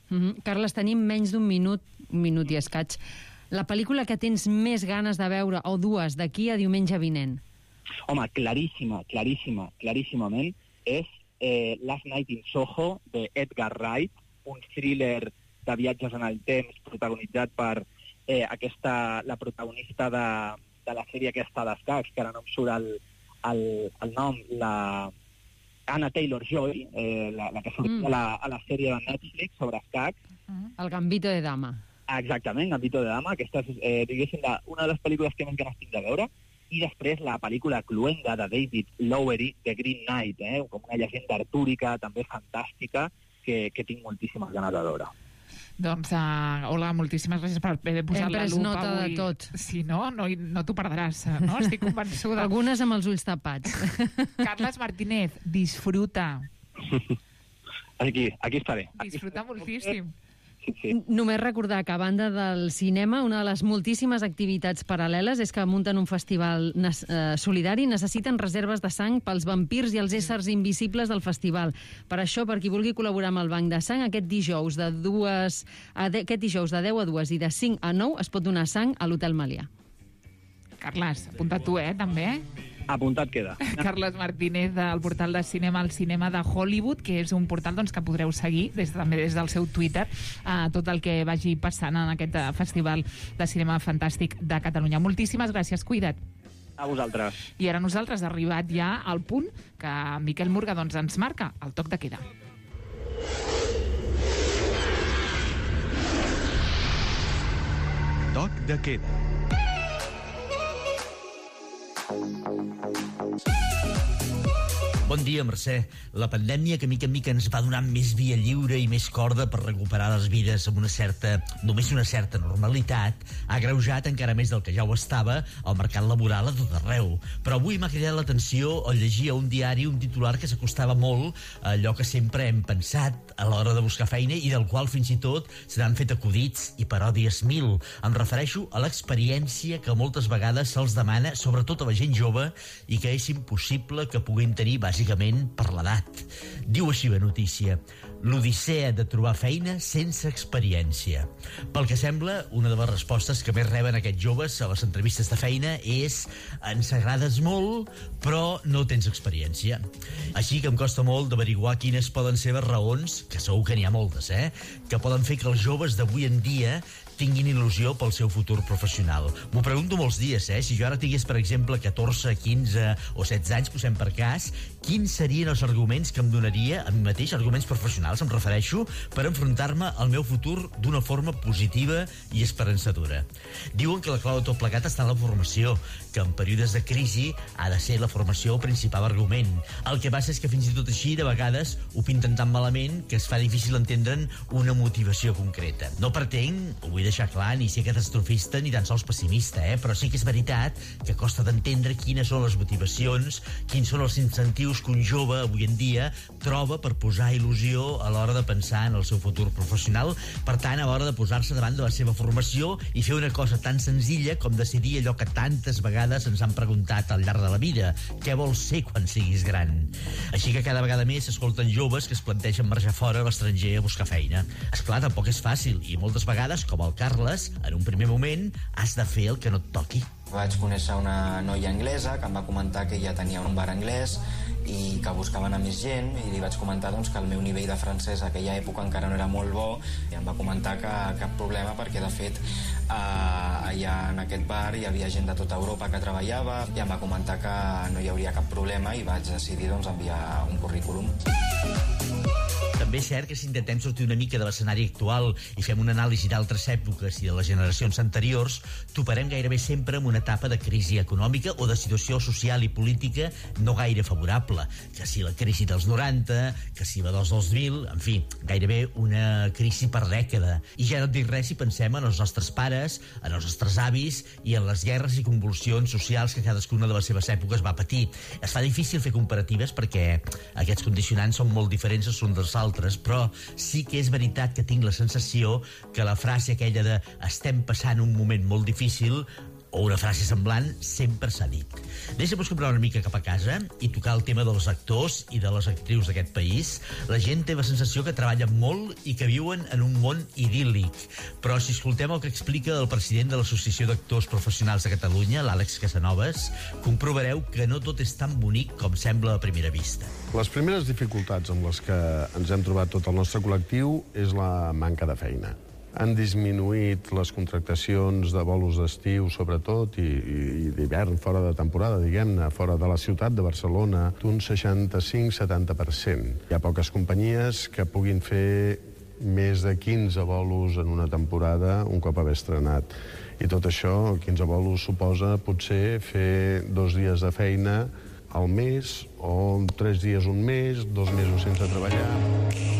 Mm-hmm. Carles, tenim menys d'un minut, un minut i escaig. La pel·lícula que tens més ganes de veure, o dues, d'aquí a diumenge vinent? Home, claríssima, claríssima, claríssimament, és eh, Last Night in Soho, de Edgar Wright, un thriller de viatges en el temps protagonitzat per eh, aquesta, la protagonista de, de la sèrie aquesta d'escacs, que ara no em surt el, el, el nom, la Anna Taylor-Joy, eh, la, la que surt mm. a, la, a la sèrie de Netflix sobre escacs. Mm. El Gambito de Dama. Exactament, Gambito de Dama. Aquesta és, eh, diguéssim, la, una de les pel·lícules que més ganes tinc de veure. I després la pel·lícula Cluenga de David Lowery, de Green Knight, eh, com una llegenda artúrica, també fantàstica, que, que tinc moltíssimes ganes de veure. Doncs, uh, hola, moltíssimes gràcies per haver posat la lupa nota avui. De tot. Si no, no, no t'ho perdràs, no? Estic convençuda. Algunes amb els ulls tapats. Carles Martínez, disfruta. Aquí, aquí estaré. Disfruta moltíssim. Sí, sí. Només recordar que, a banda del cinema, una de les moltíssimes activitats paral·leles és que munten un festival eh, solidari, necessiten reserves de sang pels vampirs i els éssers invisibles del festival. Per això, per qui vulgui col·laborar amb el Banc de Sang, aquest dijous de dues a de, aquest dijous de deu a dues i de cinc a nou es pot donar sang a l'Hotel Melià. Carles, apunta tu, eh, també? Apuntat queda. Carles Martínez, del portal de cinema El Cinema de Hollywood, que és un portal doncs, que podreu seguir des, també des del seu Twitter eh, tot el que vagi passant en aquest Festival de Cinema Fantàstic de Catalunya. Moltíssimes gràcies, cuida't. A vosaltres. I ara nosaltres, arribat ja al punt que Miquel Murga doncs, ens marca, el toc de queda. Toc de queda. Bon dia, Mercè. La pandèmia que mica en mica ens va donant més via lliure i més corda per recuperar les vides amb una certa, només una certa normalitat, ha agreujat encara més del que ja ho estava el mercat laboral a tot arreu. Però avui m'ha cridat l'atenció al llegir a un diari un titular que s'acostava molt a allò que sempre hem pensat a l'hora de buscar feina i del qual fins i tot se n'han fet acudits i paròdies mil. Em refereixo a l'experiència que moltes vegades se'ls demana, sobretot a la gent jove, i que és impossible que puguin tenir bàsicament per l'edat. Diu així la notícia: l'odissea de trobar feina sense experiència. Pel que sembla, una de les respostes que més reben aquests joves a les entrevistes de feina és: ens agrades molt, però no tens experiència. Així que em costa molt d'averiguar quines poden ser les raons, que segur que n'hi ha moltes, eh, que poden fer que els joves d'avui en dia tinguin il·lusió pel seu futur professional. M'ho pregunto molts dies, eh? Si jo ara tingués, per exemple, catorze, quinze o setze anys, posem per cas, quins serien els arguments que em donaria a mi mateix, arguments professionals, em refereixo, per enfrontar-me al meu futur d'una forma positiva i esperançadora. Diuen que la clau de tot plegat està en la formació, que en períodes de crisi ha de ser la formació el principal argument. El que passa és que fins i tot així, de vegades, ho pinten tan malament que es fa difícil entendre'n una motivació concreta. No pretenc, ho vull deixar clar, ni ser catastrofista ni tan sols pessimista, eh? Però sí que és veritat que costa d'entendre quines són les motivacions, quins són els incentius que un jove avui en dia troba per posar il·lusió a l'hora de pensar en el seu futur professional. Per tant, a l'hora de posar-se davant de la seva formació i fer una cosa tan senzilla com decidir allò que tantes vegades ens han preguntat al llarg de la vida: què vols ser quan siguis gran? Així que cada vegada més s'escolten joves que es plantegen marxar fora a l'estranger a buscar feina. Esclar, tampoc és fàcil, i moltes vegades, com el Carles, en un primer moment has de fer el que no et toqui. Vaig conèixer una noia anglesa que em va comentar que ella tenia un bar anglès i que buscaven a més gent, i li vaig comentar doncs, que el meu nivell de francès a aquella època encara no era molt bo, i em va comentar que cap problema, perquè de fet eh, allà en aquest bar hi havia gent de tota Europa que treballava, i em va comentar que no hi hauria cap problema, i vaig decidir doncs, enviar un currículum. També és cert que si intentem sortir una mica de l'escenari actual i fem una anàlisi d'altres èpoques i de les generacions anteriors, toparem gairebé sempre amb una etapa de crisi econòmica o de situació social i política no gaire favorable. Que si la crisi dels noranta, que si la dels dos mil, en fi, gairebé una crisi per dècada. I ja no et dic res si pensem en els nostres pares, en els nostres avis i en les guerres i convulsions socials que cadascuna de les seves èpoques va patir. Es fa difícil fer comparatives perquè aquests condicionants són molt diferents els uns dels altres, però sí que és veritat que tinc la sensació que la frase aquella de estem passant un moment molt difícil o una frase semblant sempre s'ha dit. Deixa'm escombrar una mica cap a casa i tocar el tema dels actors i de les actrius d'aquest país. La gent té la sensació que treballen molt i que viuen en un món idíl·lic. Però si escoltem el que explica el president de l'Associació d'Actors Professionals de Catalunya, l'Àlex Casanovas, comprovareu que no tot és tan bonic com sembla a primera vista. Les primeres dificultats amb les que ens hem trobat tot el nostre col·lectiu és la manca de feina. Han disminuït les contractacions de bolos d'estiu, sobretot, i, i d'hivern, fora de temporada, diguem-ne, fora de la ciutat de Barcelona, d'un seixanta-cinc a setanta per cent. Hi ha poques companyies que puguin fer més de quinze bolos en una temporada un cop haver estrenat. I tot això, quinze bolos, suposa potser fer dos dies de feina al mes, o tres dies un mes, dos mesos sense treballar.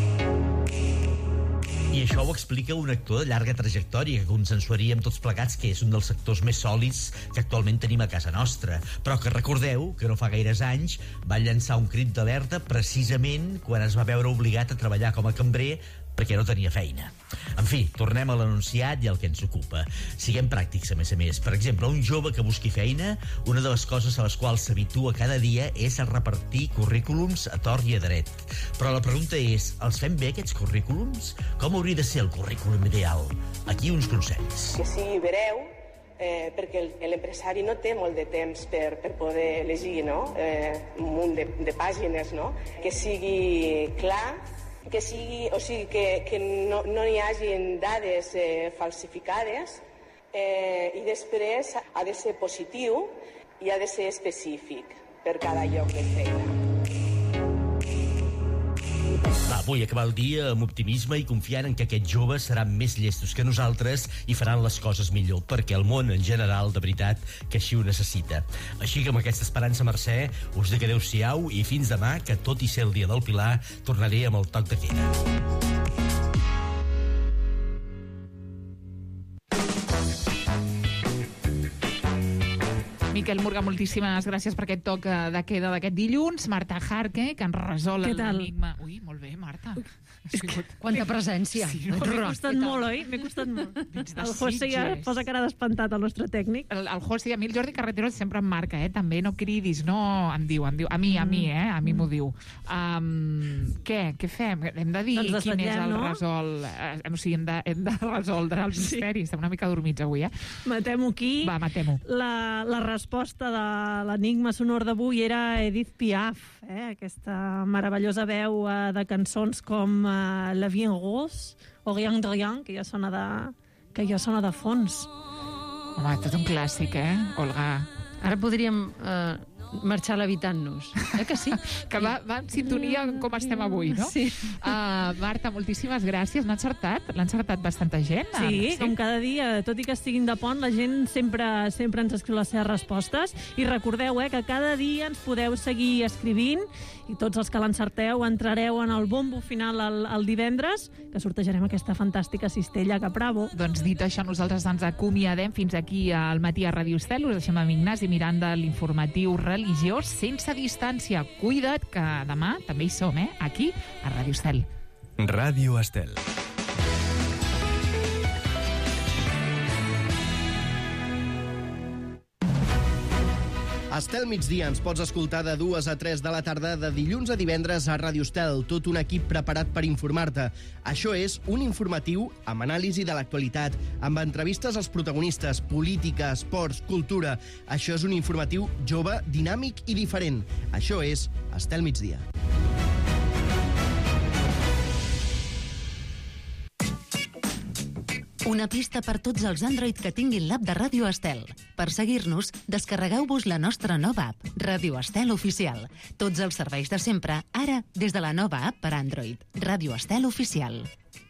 I això ho explica un actor de llarga trajectòria que consensuaríem tots plegats que és un dels actors més sòlids que actualment tenim a casa nostra, però que recordeu que no fa gaires anys va llançar un crit d'alerta precisament quan es va veure obligat a treballar com a cambrer perquè no tenia feina. En fi, tornem a l'anunciat i al que ens ocupa. Siguem pràctics, a més a més. Per exemple, un jove que busqui feina, una de les coses a les quals s'habitua cada dia és a repartir currículums a tort i a dret. Però la pregunta és, els fem bé aquests currículums? Com hauria de ser el currículum ideal? Aquí uns consells. Que sigui breu, eh, perquè l'empresari no té molt de temps per, per poder llegir, no? eh, un munt de, de pàgines, no? Que sigui clar, que sigui, o sigui, que, que no, no hi hagin dades eh, falsificades, eh, i després ha de ser positiu i ha de ser específic per cada lloc de feina. Va, vull acabar el dia amb optimisme i confiant en que aquests joves seran més llestos que nosaltres i faran les coses millor, perquè el món en general, de veritat, que així ho necessita. Així que amb aquesta esperança, Mercè, us dic adeu-siau i fins demà, que tot i ser el dia del Pilar, tornaré amb el toc de queda. Miquel Murga, moltíssimes gràcies per aquest toc de queda d'aquest dilluns. Marta Jarque, que ens resol l'enigma. Ui, molt bé, Marta. Quanta presència. Sí, no? M'he costat molt, oi? M'he costat molt. El José ja posa cara d'espantat, el nostre tècnic. El, el José, a mi el Jordi Carretero sempre em marca, eh? També, no cridis, no... Em diu, em diu. A mi, a mi, eh? A mi m'ho diu. Um, què? Què fem? Hem de dir doncs quin és el no? resol... Eh, o sigui, hem de, hem de resoldre els sí. misteris. Estem una mica dormits avui, eh? Matem-ho aquí. Va, matem-ho. La, la resposta de l'enigma sonor d'avui era Edith Piaf, eh? Aquesta meravellosa veu eh, de cançons com eh, La Vie en Rose o Rien de Rien, que ja sona de, que ja sona de fons. Home, tot un clàssic, eh, Olga? Ara podríem eh, marxar levitant-nos. Eh que sí? Que va, va en sintonia amb com estem avui, no? Sí. Uh, Marta, moltíssimes gràcies. N'ha encertat? L'ha encertat bastanta gent? Sí, sí, com cada dia, tot i que estiguin de pont, la gent sempre sempre ens escriu les seves respostes. I recordeu eh, que cada dia ens podeu seguir escrivint i tots els que l'encerteu entrareu en el bombo final el, el divendres, que sortejarem aquesta fantàstica cistella Cap Bravo. Doncs dit això, nosaltres ens acomiadem fins aquí al matí a Ràdio Estel. Us deixem amb Ignasi Miranda l'informatiu religiós sense distància. Cuida't, que demà també hi som, eh? Aquí, a Ràdio Estel. Ràdio Estel. Estel migdia ens pots escoltar de dues a tres de la tarda de dilluns a divendres a Ràdio Estel, tot un equip preparat per informar-te. Això és un informatiu amb anàlisi de l'actualitat, amb entrevistes als protagonistes, política, esports, cultura. Això és un informatiu jove, dinàmic i diferent. Això és Estel migdia. Una pista per tots els Android que tinguin l'app de Ràdio Estel. Per seguir-nos, descarregueu-vos la nostra nova app, Ràdio Estel Oficial. Tots els serveis de sempre, ara des de la nova app per Android, Ràdio Estel Oficial.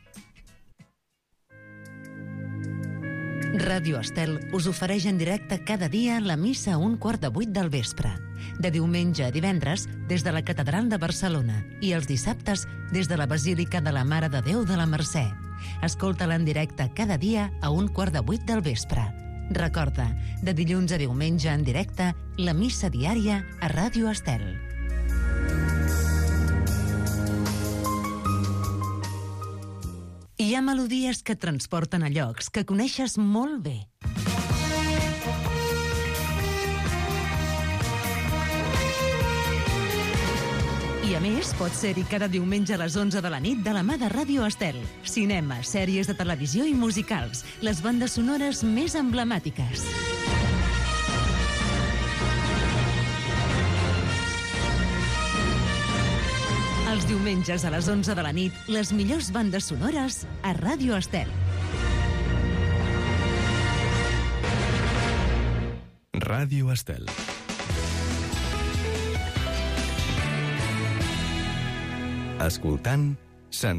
Ràdio Estel us ofereix en directe cada dia la missa a un quart de vuit del vespre. De diumenge a divendres, des de la Catedral de Barcelona, i els dissabtes, des de la Basílica de la Mare de Déu de la Mercè. Escolta-la en directe cada dia a un quart de vuit del vespre. Recorda, de dilluns a diumenge en directe, la missa diària a Ràdio Estel. Hi ha melodies que et transporten a llocs que coneixes molt bé. a més, pots ser-hi cada diumenge a les onze de la nit de la mà de Ràdio Estel. Cinema, sèries de televisió i musicals, les bandes sonores més emblemàtiques. Els diumenges a les onze de la nit, les millors bandes sonores a Ràdio Estel. Ràdio Estel. Escoltant,